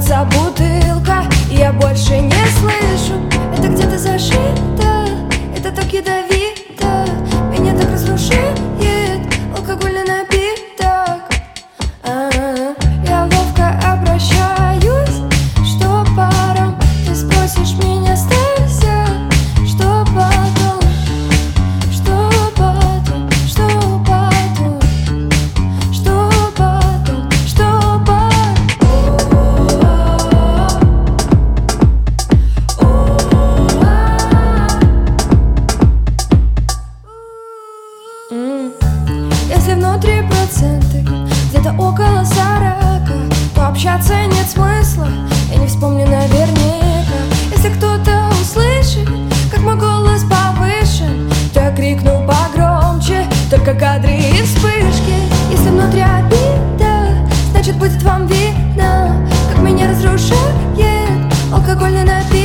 ломается бутылка, и я больше не слышу. Это где-то зашито, это так ядовито, меня так разрушает алкогольный напиток. Я ловко обращаюсь, что паром. Ты спросишь меня, Стася, что потом, что потом, что потом, что потом, что Если внутри проценты где-то около 40, то общаться нет смысла, я не вспомню наверняка. Если кто-то услышит, как мой голос повышен, то я крикну погромче, только кадры и вспышки. Если внутри обида, значит будет вам видно, как меня разрушает алкогольный напиток.